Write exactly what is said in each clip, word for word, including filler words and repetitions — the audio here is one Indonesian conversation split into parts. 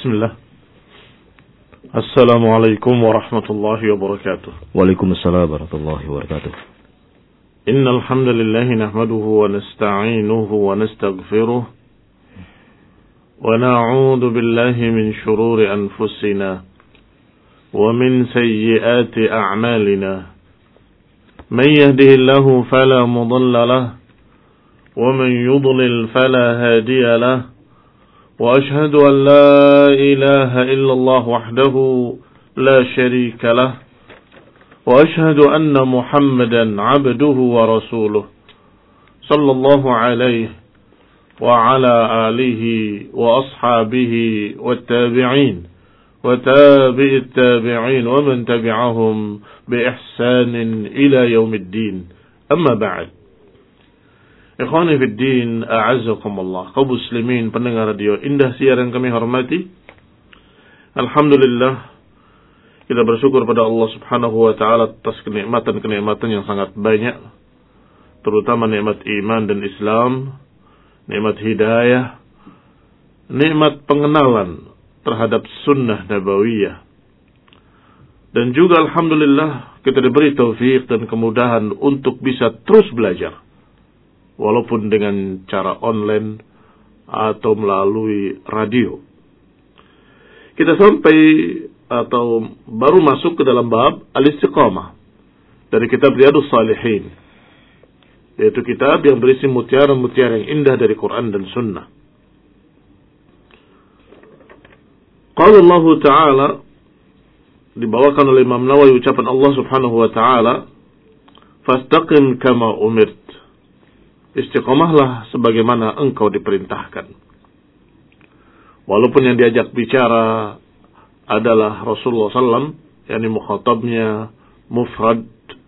Bismillah. Assalamualaikum warahmatullahi wabarakatuh. Waalaikumsalam warahmatullahi wabarakatuh. Innal hamdalillah nahmaduhu wa nasta'inuhu wa nastaghfiruh wa na'udzu billahi min shururi anfusina wa min sayyiati a'malina. Man yahdihillahu fala mudilla lahu wa man yudlil fala hadiya lahu. وأشهد أن لا إله إلا الله وحده لا شريك له وأشهد أن محمدا عبده ورسوله صلى الله عليه وعلى آله وأصحابه والتابعين وتابع التابعين ومن تبعهم بإحسان إلى يوم الدين أما بعد. Ikhwani fid din, a'azzakumullah. Kaum muslimin pendengar radio Indah Siar yang kami hormati. Alhamdulillah, kita bersyukur pada Allah Subhanahu wa taala atas kenikmatan-kenikmatan yang sangat banyak, terutama nikmat iman dan Islam, nikmat hidayah, nikmat pengenalan terhadap sunnah nabawiyah. Dan juga alhamdulillah kita diberi taufik dan kemudahan untuk bisa terus belajar, walaupun dengan cara online atau melalui radio. Kita sampai atau baru masuk ke dalam bab al-istiqamah dari kitab Riyadhus Shalihin, yaitu kitab yang berisi mutiara-mutiara yang indah dari Quran dan Sunnah. Qala Allah Ta'ala, dibawakan oleh Imam Nawawi ucapan Allah Subhanahu wa Ta'ala, fastaqim kama umirt. Istiqomahlah sebagaimana engkau diperintahkan. Walaupun yang diajak bicara adalah Rasulullah sallallahu alaihi wasallam, yakni mukhatabnya mufrad,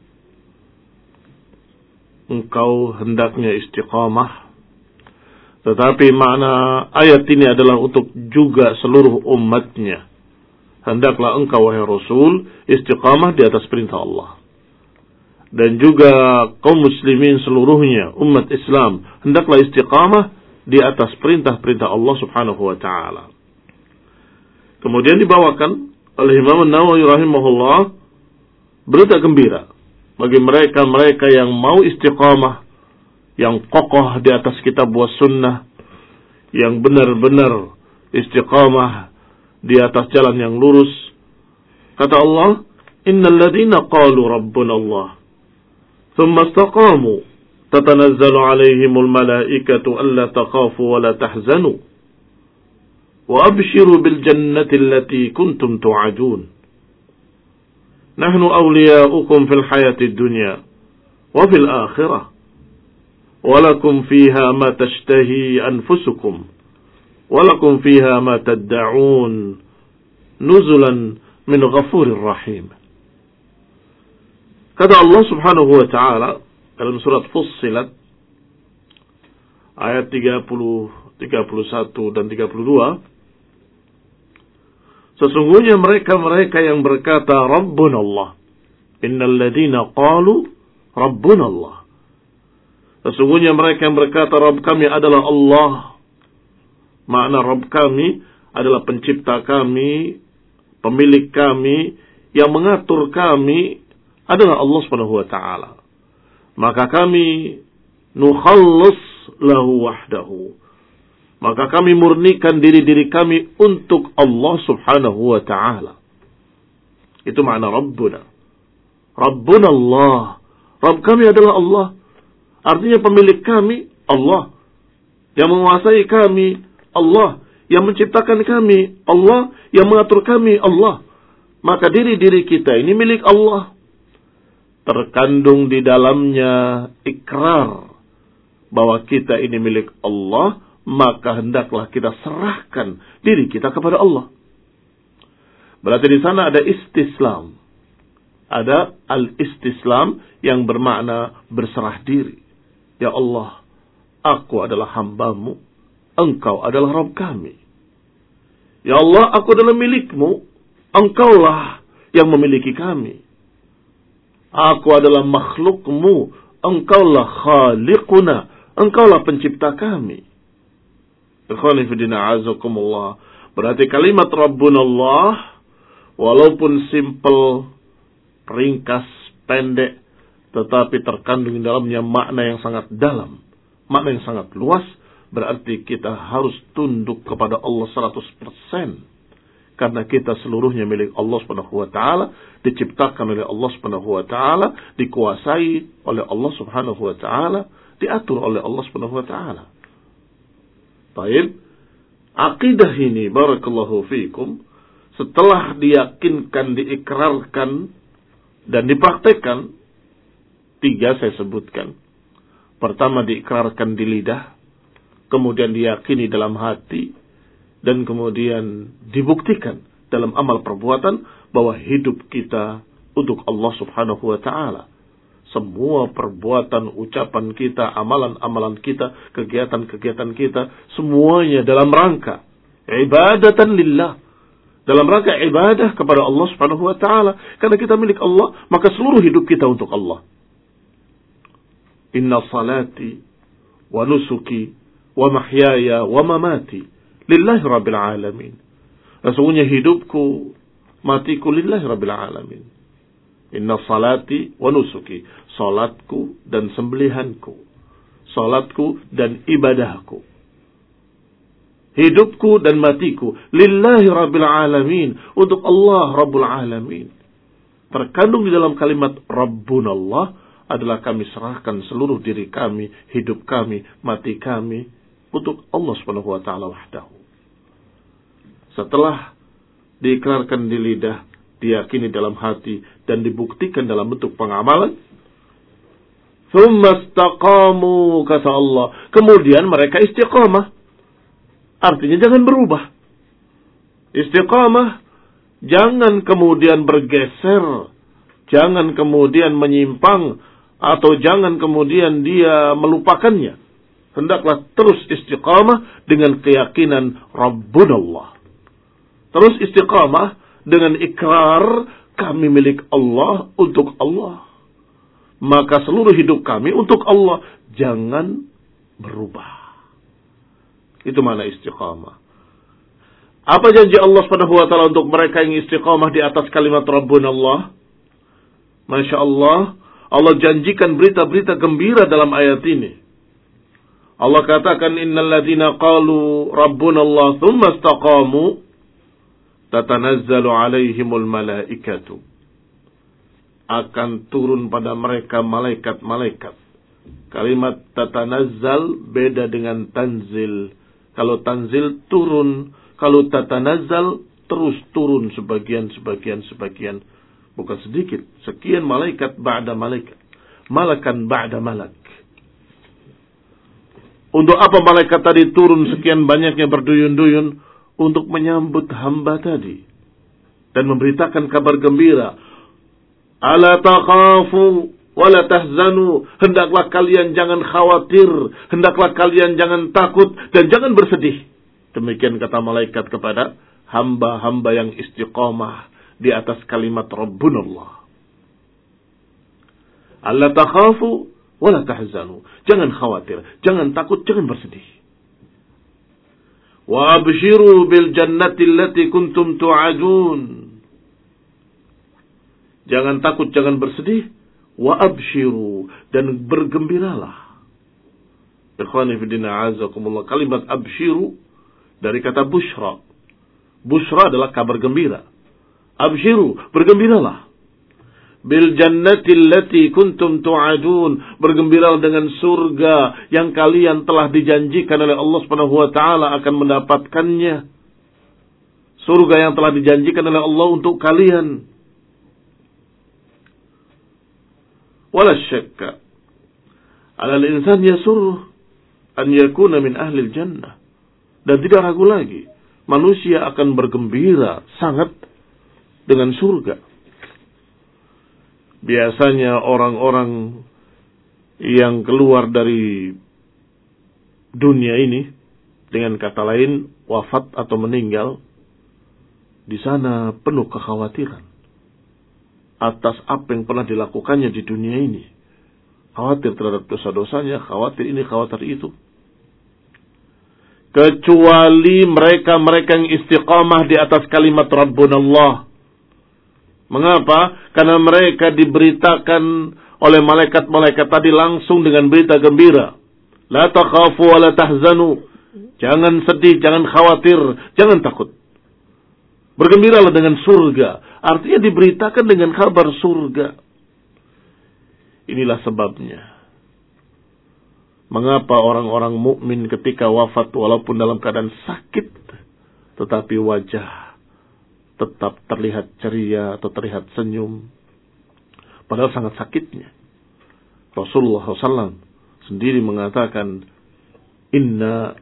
engkau hendaknya istiqamah. Tetapi makna ayat ini adalah untuk juga seluruh umatnya. Hendaklah engkau wahai Rasul istiqamah di atas perintah Allah. Dan juga kaum muslimin seluruhnya, umat Islam, hendaklah istiqamah di atas perintah-perintah Allah Subhanahu wa taala. Kemudian dibawakan oleh Imam Nawawi rahimahullah berita gembira bagi mereka-mereka yang mau istiqamah, yang kokoh di atas kitab wa sunnah, yang benar-benar istiqamah di atas jalan yang lurus. Kata Allah, innal ladzina qalu rabbuna Allah ثم استقاموا تتنزل عليهم الملائكة ألا تخافوا ولا تحزنوا وأبشروا بالجنة التي كنتم توعدون نحن أولياؤكم في الحياة الدنيا وفي الآخرة ولكم فيها ما تشتهي أنفسكم ولكم فيها ما تدعون نزلا من غفور رحيم. Kata Allah Subhanahu wa taala dalam surat Fussilat ayat tiga puluh, tiga puluh satu dan tiga puluh dua, sesungguhnya mereka-mereka yang berkata Rabbuna Allah, innal ladzina qalu Rabbuna Allah, sesungguhnya mereka yang berkata Rabb kami adalah Allah. Makna Rabb kami adalah pencipta kami, pemilik kami, yang mengatur kami adalah Allah Subhanahu wa taala. Maka kami nukhallis lahu wahdahu. Maka kami murnikan diri-diri kami untuk Allah Subhanahu wa taala. Itu makna Rabbuna. Rabbuna Allah. Rabb kami adalah Allah. Artinya pemilik kami Allah. Yang menguasai kami Allah. Yang menciptakan kami Allah. Yang mengatur kami Allah. Maka diri-diri kita ini milik Allah. Terkandung di dalamnya ikrar bahwa kita ini milik Allah, maka hendaklah kita serahkan diri kita kepada Allah. Berarti di sana ada istislam. Ada al-istislam yang bermakna berserah diri. Ya Allah, aku adalah hamba-Mu, Engkau adalah Rabb kami. Ya Allah, aku adalah milik-Mu, Engkaulah yang memiliki kami. Aku adalah makhluk-Mu, Engkaulah khaliquna, Engkaulah pencipta kami. Ikhwani fi din, a'azakumullah. Berarti kalimat Rabbunallah walaupun simple, ringkas, pendek, tetapi terkandung di dalamnya makna yang sangat dalam, makna yang sangat luas. Berarti kita harus tunduk kepada Allah seratus persen. Karena kita seluruhnya milik Allah subhanahu wa ta'ala, diciptakan oleh Allah subhanahu wa ta'ala, dikuasai oleh Allah subhanahu wa ta'ala, diatur oleh Allah subhanahu wa ta'ala. Baik, akidah ini, barakallahu fiikum, setelah diyakinkan, diikrarkan, dan dipraktekkan, tiga saya sebutkan. Pertama diikrarkan di lidah, kemudian diyakini dalam hati, dan kemudian dibuktikan dalam amal perbuatan bahwa hidup kita untuk Allah subhanahu wa ta'ala. Semua perbuatan, ucapan kita, amalan-amalan kita, kegiatan-kegiatan kita, semuanya dalam rangka ibadatan lillah. Dalam rangka ibadah kepada Allah subhanahu wa ta'ala. Karena kita milik Allah, maka seluruh hidup kita untuk Allah. Inna salati wa nusuki wa mahyaya wa mamati lillahi rabbil alamin. Sesungguhnya hidupku, matiku lillahi rabbil alamin. Inna salati wa nusuki, salatku dan sembelihanku, salatku dan ibadahku, hidupku dan matiku lillahi rabbil alamin, untuk Allah rabbul alamin. Terkandung di dalam kalimat Rabbunallah adalah kami serahkan seluruh diri kami, hidup kami, mati kami untuk Allah subhanahu wa ta'ala wahdahu. Setelah diikrarkan di lidah, diyakini dalam hati, dan dibuktikan dalam bentuk pengamalan, tsumma istaqamu, kata Allah, kemudian mereka istiqamah. Artinya jangan berubah. Istiqamah, jangan kemudian bergeser, jangan kemudian menyimpang, atau jangan kemudian dia melupakannya. Hendaklah terus istiqamah dengan keyakinan Rabbunallah. Terus istiqamah dengan ikrar kami milik Allah, untuk Allah. Maka seluruh hidup kami untuk Allah. Jangan berubah. Itu makna istiqamah. Apa janji Allah subhanahu wa ta'ala untuk mereka yang istiqamah di atas kalimat Rabbunallah? Masya Allah, Allah janjikan berita-berita gembira dalam ayat ini. Allah katakan, innal ladzina qalu Rabbunallah tsumma istaqamu tatanazzalu alaihimul malaikatu. Akan turun pada mereka malaikat-malaikat. Kalimat tatanazzal beda dengan tanzil. Kalau tanzil turun, kalau tatanazzal terus turun sebagian, sebagian, sebagian. Bukan sedikit. Sekian malaikat ba'da malaikat. Malakan ba'da malak. Untuk apa malaikat tadi turun sekian banyaknya berduyun-duyun? Untuk menyambut hamba tadi. Dan memberitakan kabar gembira. Ala takhafu wala tahzanu. Hendaklah kalian jangan khawatir. Hendaklah kalian jangan takut. Dan jangan bersedih. Demikian kata malaikat kepada hamba-hamba yang istiqamah di atas kalimat Rabbunallah. Alla takhafu wala tahzanu. Jangan khawatir, jangan takut, jangan bersedih. Wa abshiru bil jannati allati kuntum tu'adun. Jangan takut, jangan bersedih. Wa abshiru, dan bergembiralah. Ikhwani fi din a'azakumullah. Kalimat abshiru dari kata bushra. Bushra adalah kabar gembira. Abshiru, bergembiralah. Bil jannati allati kuntum tu'adun, bergembiralah dengan surga yang kalian telah dijanjikan oleh Allah Subhanahu wa taala akan mendapatkannya. Surga yang telah dijanjikan oleh Allah untuk kalian. Wala syakka 'ala al-insan yasurru an yakuna min ahli al-jannah. Dan tidak ragu lagi, manusia akan bergembira sangat dengan surga. Biasanya orang-orang yang keluar dari dunia ini, dengan kata lain wafat atau meninggal, di sana penuh kekhawatiran atas apa yang pernah dilakukannya di dunia ini. Khawatir terhadap dosa-dosanya, khawatir ini, khawatir itu. kecuali mereka-mereka yang istiqamah di atas kalimat Rabbunallah. Mengapa? Karena mereka diberitakan oleh malaikat-malaikat tadi langsung dengan berita gembira. La takhafu wa la tahzanu. Jangan sedih, jangan khawatir, jangan takut. Bergembiralah dengan surga. Artinya diberitakan dengan kabar surga. Inilah sebabnya. Mengapa orang-orang mukmin ketika wafat walaupun dalam keadaan sakit, tetapi wajah tetap terlihat ceria atau terlihat senyum. Padahal sangat sakitnya. Rasulullah shallallahu alaihi wasallam sendiri mengatakan, Inna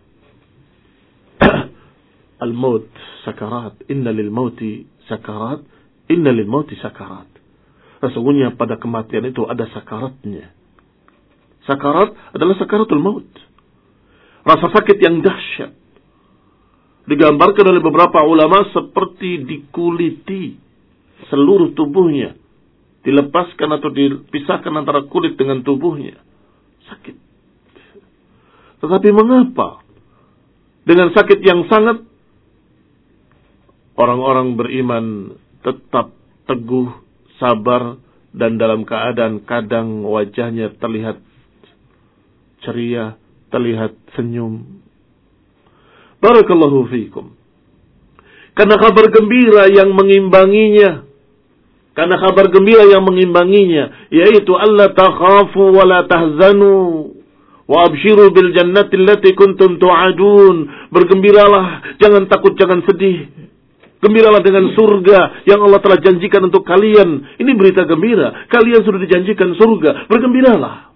al-maut sakarat, inna lil mauti sakarat, inna lil mauti sakarat. Sesungguhnya pada kematian itu ada sakaratnya. Sakarat adalah sakaratul maut. Rasa sakit yang dahsyat. Digambarkan oleh beberapa ulama seperti dikuliti seluruh tubuhnya. Dilepaskan atau dipisahkan antara kulit dengan tubuhnya. Sakit. Tetapi mengapa? Dengan sakit yang sangat, orang-orang beriman tetap teguh, sabar, dan dalam keadaan kadang wajahnya terlihat ceria, terlihat senyum. Barakallahu fiikum. Karena kabar gembira yang mengimbanginya, karena kabar gembira yang mengimbanginya, yaitu alla takhafu wa la tahzanu wa abshiru bil jannati allati kuntum tu'adun. Bergembiralah, jangan takut, jangan sedih. Gembiralah dengan surga yang Allah telah janjikan untuk kalian. Ini berita gembira. Kalian sudah dijanjikan surga. Bergembiralah.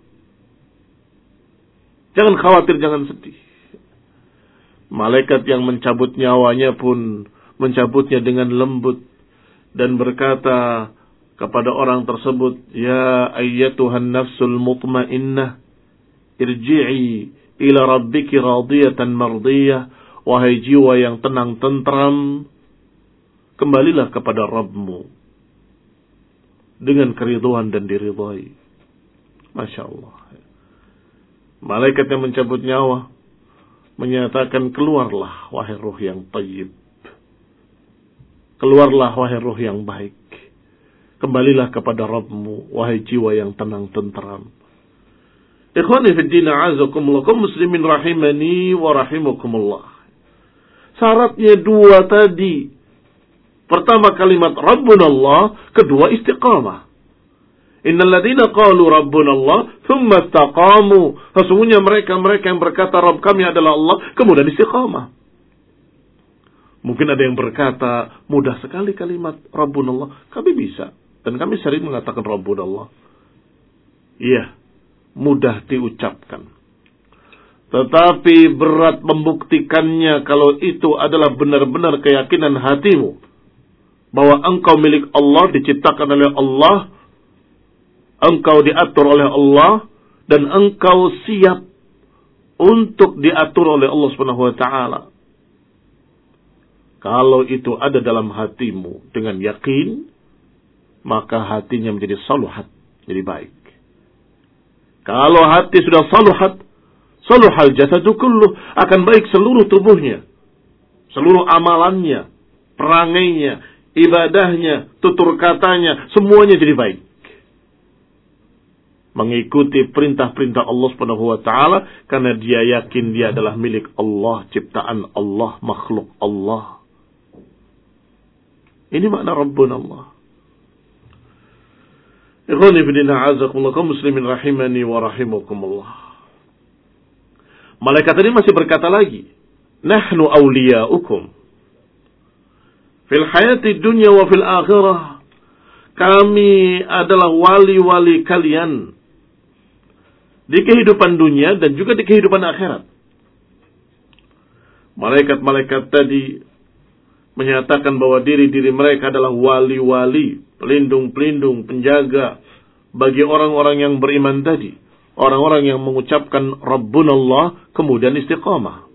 Jangan khawatir, jangan sedih. Malaikat yang mencabut nyawanya pun mencabutnya dengan lembut dan berkata kepada orang tersebut, Ya ayyatuhan nafsul mutmainnah, irji'i ila rabbiki radiyatan mardiyah. Wahai jiwa yang tenang tentram, kembalilah kepada Rabbmu dengan keriduan dan diridhai. Masya Allah. Malaikat yang mencabut nyawa menyatakan, keluarlah wahai ruh yang tayyib. Keluarlah wahai ruh yang baik. Kembalilah kepada Rabbmu, wahai jiwa yang tenang tentram. Ikhwani fi din, a'azakumullah, kaum muslimin rahimani wa rahimakumullah. Syaratnya dua tadi. Pertama kalimat Rabbunallah, kedua istiqamah. Innal ladzina qalu Rabbunallah tsumma istaqamu. Sesungguhnya mereka-mereka yang berkata Rabb kami adalah Allah, kemudian istiqamah. Mungkin ada yang berkata, mudah sekali kalimat Rabbunallah. Kami bisa. Dan kami sering mengatakan Rabbunallah. Iya, mudah diucapkan. Tetapi berat membuktikannya kalau itu adalah benar-benar keyakinan hatimu. Bahwa engkau milik Allah, diciptakan oleh Allah. Engkau diatur oleh Allah. Dan engkau siap untuk diatur oleh Allah subhanahu wa taala. Kalau itu ada dalam hatimu dengan yakin, maka hatinya menjadi saluhat, jadi baik. Kalau hati sudah saluhat, saluhal jasadu kulluh, akan baik seluruh tubuhnya, seluruh amalannya, perangainya, ibadahnya, tutur katanya, semuanya jadi baik. Mengikuti perintah-perintah Allah subhanahu wa ta'ala, karena dia yakin dia adalah milik Allah, ciptaan Allah, makhluk Allah. Ini makna Rabbuna Allah. Ikhwani fillah, a'azakumullah, kaum muslimin rahimani wa rahimakumullah. Malaikat tadi masih berkata lagi, nahnu awliya'ukum fil hayati dunya wa fil akhirah. Kami adalah wali-wali kalian di kehidupan dunia dan juga di kehidupan akhirat. Malaikat-malaikat tadi menyatakan bahwa diri-diri mereka adalah wali-wali, pelindung-pelindung, penjaga bagi orang-orang yang beriman tadi. Orang-orang yang mengucapkan Rabbunallah kemudian istiqamah.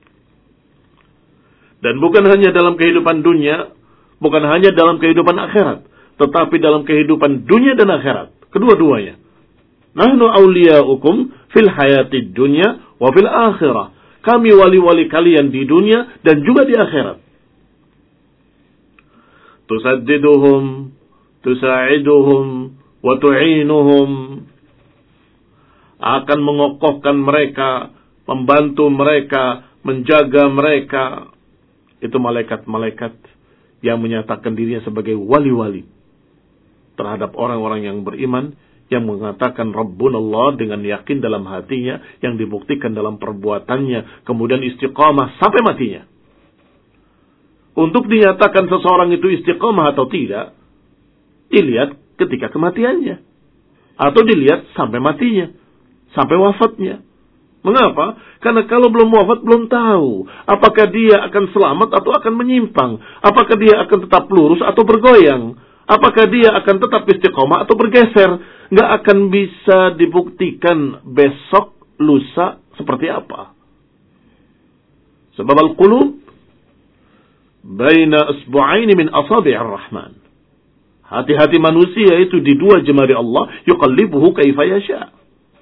Dan bukan hanya dalam kehidupan dunia, bukan hanya dalam kehidupan akhirat, tetapi dalam kehidupan dunia dan akhirat, kedua-duanya. Nahnu awliya'ukum fil hayatid dunya wa fil akhirah. kami wali-wali kalian di dunia dan juga di akhirat. Tusaddiduhum, tusa'iduhum, wa tu'inuhum. Akan mengokohkan mereka, membantu mereka, menjaga mereka. Itu malaikat-malaikat yang menyatakan dirinya sebagai wali-wali terhadap orang-orang yang beriman, yang mengatakan Rabbunallah dengan yakin dalam hatinya, yang dibuktikan dalam perbuatannya, kemudian istiqamah sampai matinya. Untuk dinyatakan seseorang itu istiqamah atau tidak, dilihat ketika kematiannya, atau dilihat sampai matinya, sampai wafatnya. Mengapa? Karena kalau belum wafat belum tahu apakah dia akan selamat atau akan menyimpang, apakah dia akan tetap lurus atau bergoyang, apakah dia akan tetap istiqomah atau bergeser. Nggak akan bisa dibuktikan besok, lusa seperti apa. Sebab al-qulub baina isbu'aini min asabi'ir rahman. Hati-hati manusia itu di dua jemari Allah, yuqallibuhu kaifa yasha.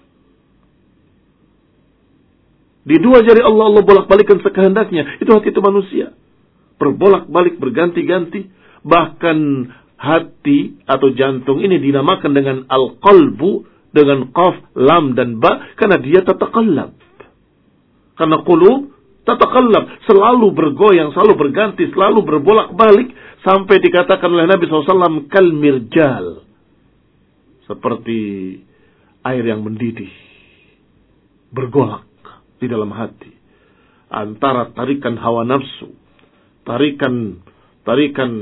Di dua jari Allah, Allah bolak-balikan sekehendaknya. Itu hati itu manusia. Berbolak-balik, berganti-ganti. Bahkan hati atau jantung ini dinamakan dengan al-qalbu, dengan qaf, lam, dan ba, karena dia tatakallab. Karena qulub tatakallab, selalu bergoyang, selalu berganti, selalu berbolak-balik, sampai dikatakan oleh Nabi shallallahu alaihi wasallam kal mirjal, seperti air yang mendidih, bergolak di dalam hati, antara tarikan hawa nafsu, tarikan tarikan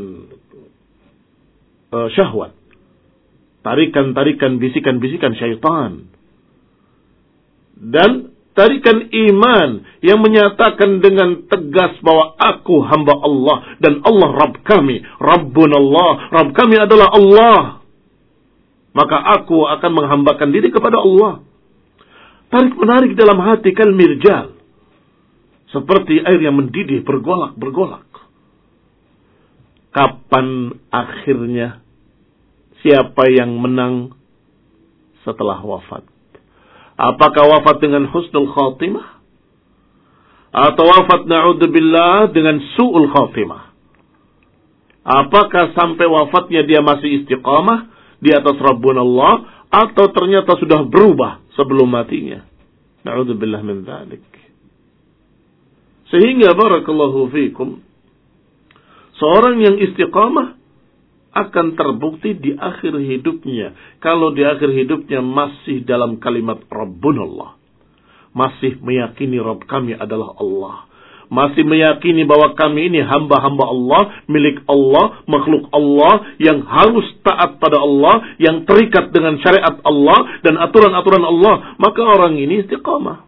uh, syahwat, tarikan-tarikan bisikan-bisikan syaitan, dan tarikan iman yang menyatakan dengan tegas bahwa aku hamba Allah dan Allah Rabb kami, Rabbun Allah, Rabb kami adalah Allah. Maka aku akan menghambakan diri kepada Allah. Tarik-menarik dalam hati kal mirjal, seperti air yang mendidih, bergolak-bergolak. Kapan akhirnya? Siapa yang menang setelah wafat? Apakah wafat dengan husnul khatimah? Atau wafat na'udzubillah dengan su'ul khatimah? Apakah sampai wafatnya dia masih istiqamah di atas Rabbunallah, atau ternyata sudah berubah sebelum matinya? Na'udzubillah min dzalik. Sehingga barakallahu fikum, seorang yang istiqamah akan terbukti di akhir hidupnya. Kalau di akhir hidupnya masih dalam kalimat Rabbunallah, masih meyakini Rabb kami adalah Allah, masih meyakini bahwa kami ini hamba-hamba Allah, milik Allah, makhluk Allah, yang harus taat pada Allah, yang terikat dengan syariat Allah dan aturan-aturan Allah, maka orang ini istiqamah.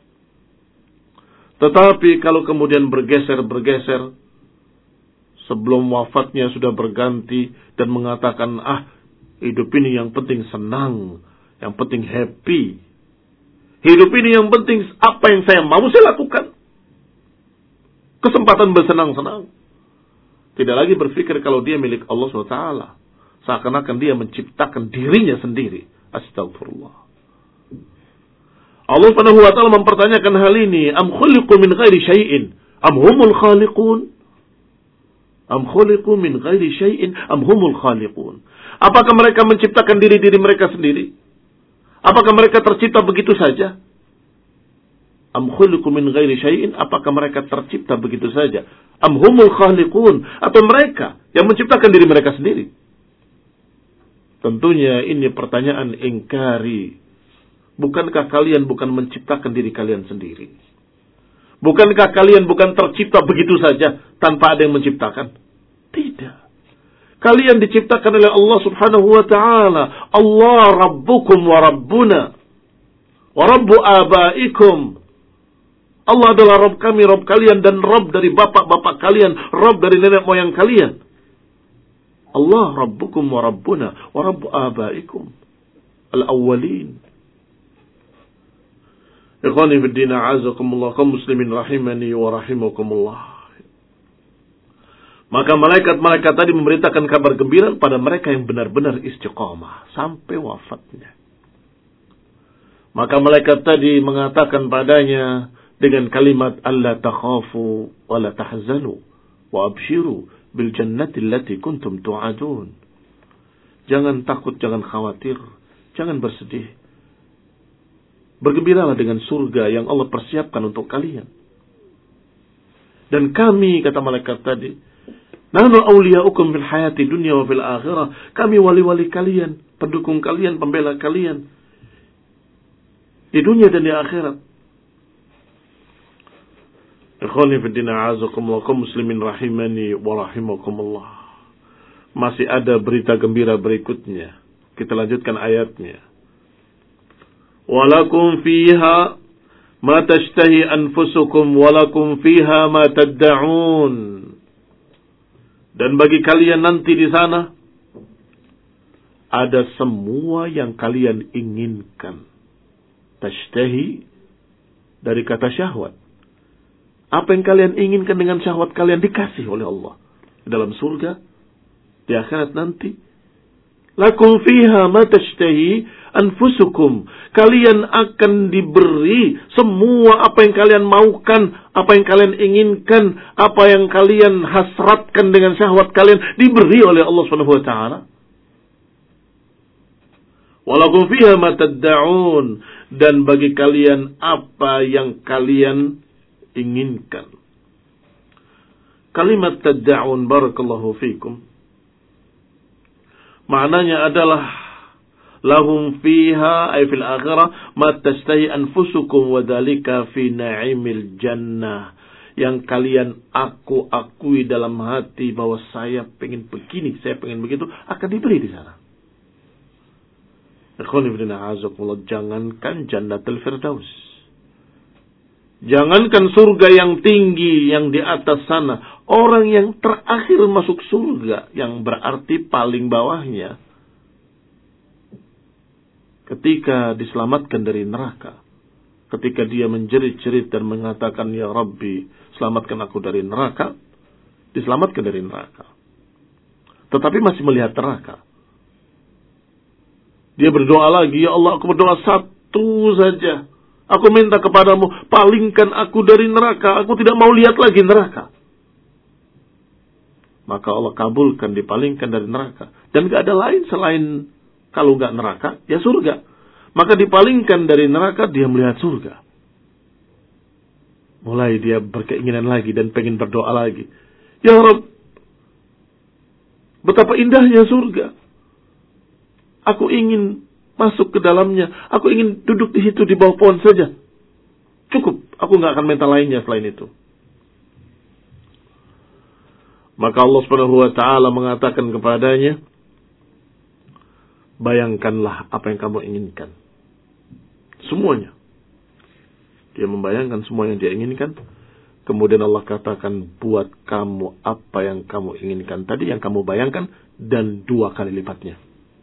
Tetapi kalau kemudian bergeser-bergeser, sebelum wafatnya sudah berganti dan mengatakan, ah, hidup ini yang penting senang, yang penting happy. Hidup ini yang penting apa yang saya mau saya lakukan. Kesempatan bersenang-senang. Tidak lagi berpikir kalau dia milik Allah subhanahu wa taala. Seakan-akan dia menciptakan dirinya sendiri. Astagfirullah. Allah subhanahu wa taala mempertanyakan hal ini. Am khuliqu min ghairi syai'in am humul khaliqun? Am khuliqu min ghairi syai'in am humul khaliqun? Apakah mereka menciptakan diri-diri mereka sendiri? Apakah mereka tercipta begitu saja? Am khuliqu min ghairi syai'in, apakah mereka tercipta begitu saja? Am humul khaliqun, atau mereka yang menciptakan diri mereka sendiri? Tentunya ini pertanyaan ingkari. Bukankah kalian bukan menciptakan diri kalian sendiri? Bukankah kalian bukan tercipta begitu saja tanpa ada yang menciptakan? Tidak. Kalian diciptakan oleh Allah subhanahu wa ta'ala. Allah Rabbukum wa Rabbuna wa Rabbu abaikum. Allah adalah Rabb kami, Rabb kalian, dan Rabb dari bapak-bapak kalian, Rabb dari nenek moyang kalian. Allah Rabbukum wa Rabbuna wa Rabbu abaikum al-awwalin. Ikhwani fi din, a'azakumullah, kaum muslimin rahimani wa rahimakumullah. Maka malaikat-malaikat tadi memberitakan kabar gembira pada mereka yang benar-benar istiqamah sampai wafatnya. Maka malaikat tadi mengatakan padanya, dengan kalimat alla takhafu wa la tahzanu wa abshiru bil jannati allati kuntum tu'adun. Jangan takut, jangan khawatir, jangan bersedih. Bergembiralah dengan surga yang Allah persiapkan untuk kalian. Dan kami, kata malaikat tadi, nahnu awliya'ukum fil hayati dunya wa fil akhirah. Kami wali-wali kalian, pendukung kalian, pembela kalian di dunia dan di akhirat. Ikhwani fi din, a'azakumullah, kaum muslimin rahimani wa rahimakumullah. Masih ada berita gembira berikutnya. Kita lanjutkan ayatnya. Walakum fiha ma tashtahi anfusukum walakum fiha ma tadda'un. Dan bagi kalian nanti di sana ada semua yang kalian inginkan. Tashtahi dari kata syahwat. Apa yang kalian inginkan dengan syahwat kalian dikasih oleh Allah. Di dalam surga, di akhirat nanti. Lakum fiha ma tashtahi anfusukum. Kalian akan diberi semua apa yang kalian maukan, apa yang kalian inginkan, apa yang kalian hasratkan dengan syahwat kalian, diberi oleh Allah Subhanahu wa taala. Walakum fiha ma tadda'un. Dan bagi kalian apa yang kalian inginkan. Kalimat tadda'un, barakallahu fikum, maknanya adalah lahum fiha ay fil akhirah ma tastahi anfusukum wa dzalika fi na'imil jannah. Yang kalian aku akui dalam hati bahwa saya pengen begini, saya pengen begitu, akan diberi di sana. Ikhwani fillah, azakumullah, jangankan jannatul firdaus, jangankan surga yang tinggi yang di atas sana, orang yang terakhir masuk surga, yang berarti paling bawahnya, ketika diselamatkan dari neraka, ketika dia menjerit-jerit dan mengatakan, ya Rabbi, selamatkan aku dari neraka, diselamatkan dari neraka, tetapi masih melihat neraka. Dia berdoa lagi, ya Allah, aku berdoa satu saja. Aku minta kepadamu, palingkan aku dari neraka. Aku tidak mau lihat lagi neraka. Maka Allah kabulkan, dipalingkan dari neraka. Dan gak ada lain selain, kalau gak neraka, ya surga. Maka dipalingkan dari neraka, dia melihat surga. Mulai dia berkeinginan lagi dan pengen berdoa lagi. Ya Rabb, betapa indahnya surga. Aku ingin masuk ke dalamnya. Aku ingin duduk di situ di bawah pohon saja. Cukup. Aku nggak akan minta lainnya selain itu. Maka Allah Subhanahu wa taala mengatakan kepadanya, bayangkanlah apa yang kamu inginkan. Semuanya. Dia membayangkan semua yang dia inginkan. Kemudian Allah katakan, buat kamu apa yang kamu inginkan tadi, yang kamu bayangkan, dan dua kali lipatnya.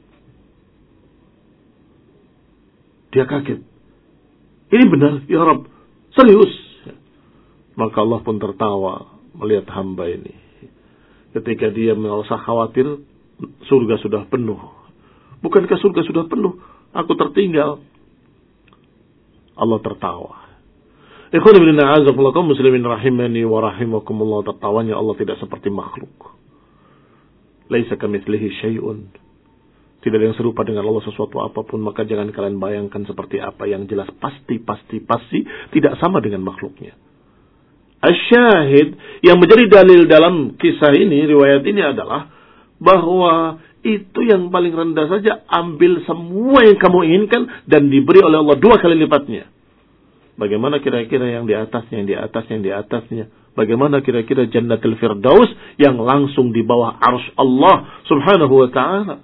Dia kaget. Ini benar, ya Rabb. Serius. Maka Allah pun tertawa melihat hamba ini. Ketika dia merasa khawatir, surga sudah penuh. Bukankah surga sudah penuh? Aku tertinggal. Allah tertawa. Ikhwan ibn a'azakullah, kaum muslimin rahimani wa rahimakumullah, tertawanya Allah tidak seperti makhluk. Laisa kamitslihi syai'un. Tidak ada yang serupa dengan Allah sesuatu apapun, maka jangan kalian bayangkan seperti apa yang jelas. Pasti, pasti, pasti tidak sama dengan makhluknya. Asyahid yang menjadi dalil dalam kisah ini, riwayat ini adalah bahwa itu yang paling rendah saja, ambil semua yang kamu inginkan dan diberi oleh Allah dua kali lipatnya. Bagaimana kira-kira yang di atasnya, yang di atasnya, yang di atasnya? Bagaimana kira-kira Jannatul Firdaus yang langsung di bawah arsy Allah Subhanahu wa ta'ala?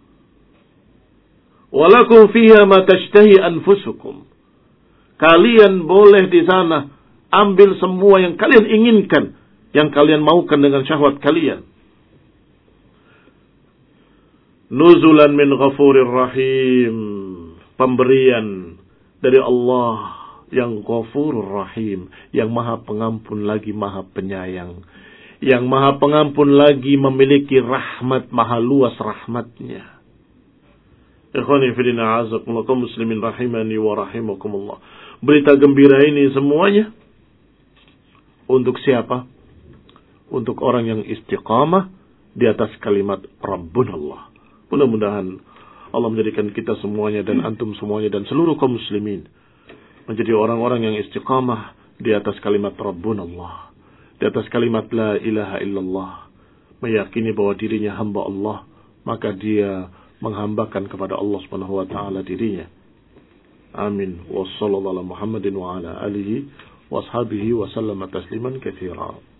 Walakum fiha ma tashtahi anfusukum. Kalian boleh di sana ambil semua yang kalian inginkan, yang kalian maukan dengan syahwat kalian. Nuzulan min ghafurir rahim. Pemberian dari Allah yang Ghafurur Rahim, yang Maha Pengampun lagi Maha Penyayang, yang Maha Pengampun lagi memiliki rahmat, maha luas rahmatnya. Ikhwani fillah, a'azakumullah, kaum muslimin rahimani wa rahimakumullah. Berita gembira ini semuanya Untuk siapa? Untuk orang yang istiqamah di atas kalimat Rabbunallah. Mudah-mudahan Allah menjadikan kita semuanya dan antum semuanya dan seluruh kaum muslimin menjadi orang-orang yang istiqamah di atas kalimat Rabbunallah, di atas kalimat La ilaha illallah, meyakini bahwa dirinya hamba Allah, maka dia menghambakan kepada Allah Subhanahu wa taala dirinya. Amin. Wassallallahu ala Muhammadin wa ala alihi wa ashabihi wa sallama tasliman katsira.